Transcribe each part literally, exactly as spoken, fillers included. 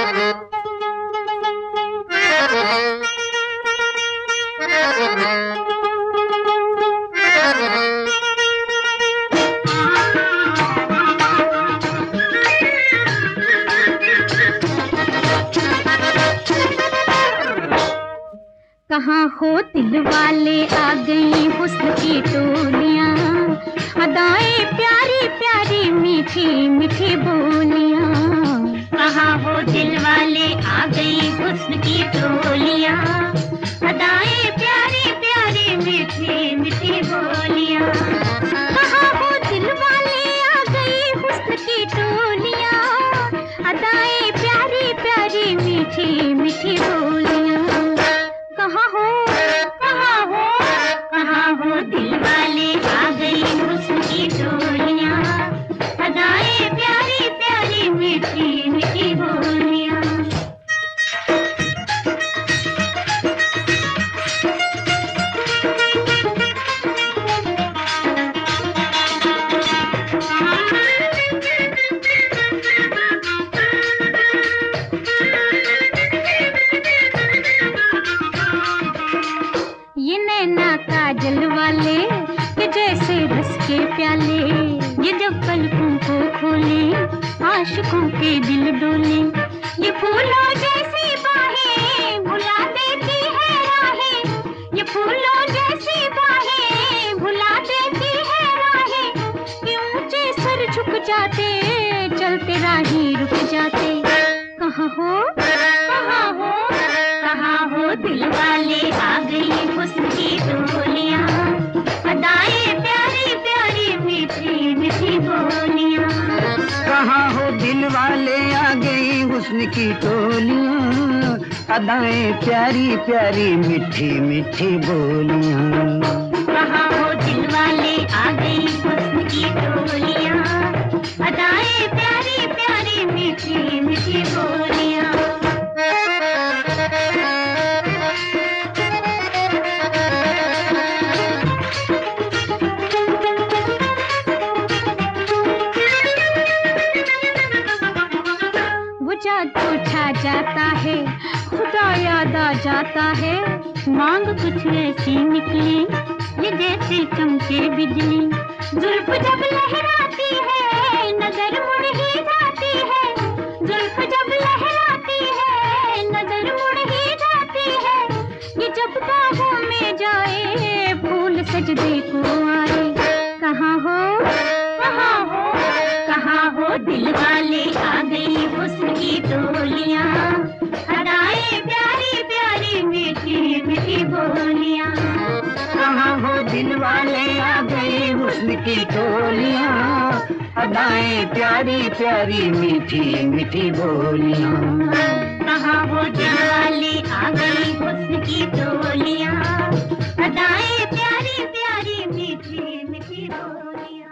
कहाँ हो दिल वाले, आ गई हुस्न की टोलियाँ, अदाएं प्यारी प्यारी मीठी मीठी बोलियाँ। कहाँ हो दिल वाले, आ गई हुस्न की टोलियाँ, अदाएं प्यारी प्यारी मीठी मीठी बोलियाँ। कहाँ हो दिल वाले, आ गई हुस्न की टोलियाँ, अदाएं प्यारी प्यारी मीठी मीठी बोलियाँ। कहाँ हो कहाँ हो कहाँ हो दिल वाले, आ गई हुस्न की टोलियाँ, अदाएं प्यारी प्यारी मीठी मीठी बोलियाँ। ये नैना काजल वाले कि जैसे रस के प्याले, ये जब पलकों को खोले आशिकों के दिल डोले। ये फूलों जैसी बाहें भुला देती है राहें, ये फूलों जैसी बाहें भुला देती है राहें। ये ऊंचे सर झुक जाते, चलते राही रुक जाते। कहाँ हो कहाँ हो कहाँ हो दिल वाले, आ गई हुस्न की टोलियाँ, अदाएं प्यारी प्यारी मीठी मीठी बोलियाँ। कहाँ हो दिल वाले, आ गई हुस्न की टोलियाँ, अदाएं प्यारी प्यारी मीठी मीठी बोलियाँ। कहाँ हो दिल वाले, आ गई हुस्न की टोलियाँ, अदाएं प्यारी प्यारी मीठी मीठी बोलियाँ। जादू छा जाता है, खुदा याद आ जाता है, मांग कुछ ऐसी निकली ये जैसे चमके बिजली। जुल्फ जब लहराती है, नजर मुड़ ही जाती है, जुल्फ जब लहराती है, नजर मुड़ ही जाती है। ये जब बाहों में जाए, फूल सजदे को आए। कहाँ हो कहाँ हो कहाँ हो दिल वाले, आ गई हुस्न की टोलियाँ, अदाएं प्यारी प्यारी मीठी मीठी बोलियाँ। कहाँ हो दिल वाले, आ गई हुस्न की टोलियाँ, अदाएं प्यारी प्यारी मीठी मीठी बोलियाँ। कहाँ हो दिल वाले, आ गई हुस्न की टोलियाँ, अदाएं प्यारी प्यारी मीठी मीठी बोलियाँ।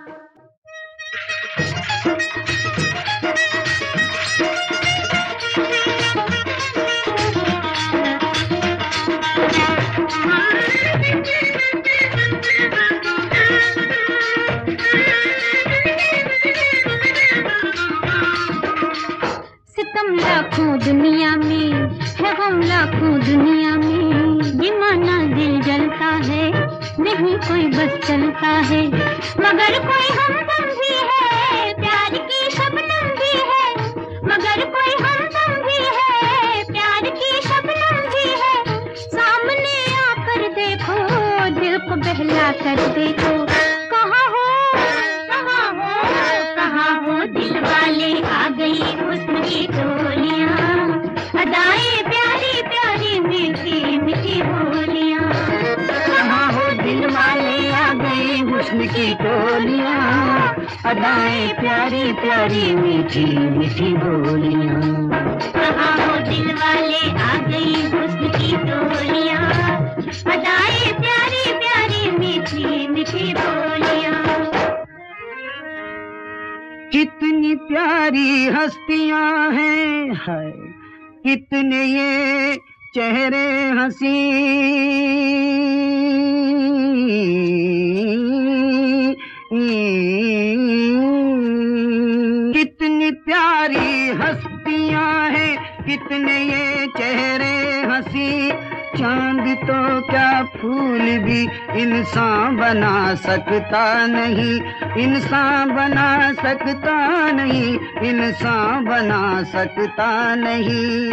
सितम लाखों दुनिया में है, गम लाखों दुनिया में, ये माना दिल जलता है, नहीं कोई बस चलता है। मगर कोई हमदम भी है, प्यार की शबनम भी है, मगर कोई हमदम भी है, प्यार की शबनम भी है। सामने आकर देखो, दिल को बहला कर देखो। कहाँ हो कहाँ हो कहाँ हो दिल वाले, आ गई हुस्न की टोलियाँ, अदाएं प्यारी प्यारी मीठी मीठी बोलियाँ। कहाँ हो दिल वाले, आ गई हुस्न की टोलियाँ, अदाएं प्यारी प्यारी मीठी मीठी बोलियाँ। कहाँ हो दिल वाले, आ गई हुस्न की टोलियाँ, अदाएं प्यारी प्यारी मीठी मीठी बोलियाँ। कितनी प्यारी हस्तियां हैं, है कितने ये चेहरे हंसी, कितनी प्यारी हस्तियां हैं, कितने ये चेहरे हंसी, चांद तो क्या फूल भी इंसान बना सकता नहीं, इंसान बना सकता नहीं, इंसान बना सकता नहीं।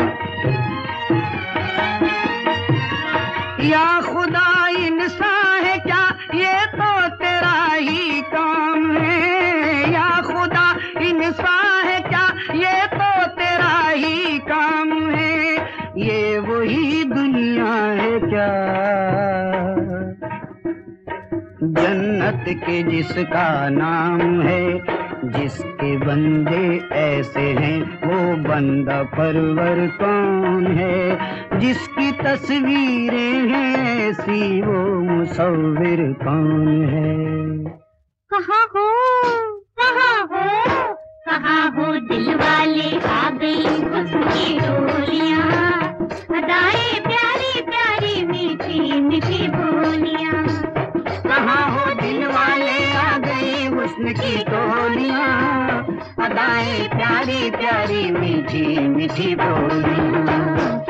या खुदा इंसान है क्या, ये तो तेरा ही काम है। या खुदा इंसान है क्या, ये तो तेरा ही काम है। ये वही दुनिया है क्या, जन्नत के जिसका नाम है, जिसके बंदे ऐसे हैं वो बंदा परवर कौन है, जिसकी तस्वीरें हैं ऐसी वो मुसव्विर कौन है। कहाँ हो कहाँ हो कहाँ हो दिल वाले, आ गई हुस्न की डोलियां, अदाएं प्यारी प्यारी मीठी मीठी बोलियां। कहाँ हो दिल वाले, आ गई हुस्न की टोलियां, अदाएं प्यारी प्यारी मीठी मीठी बोलियां।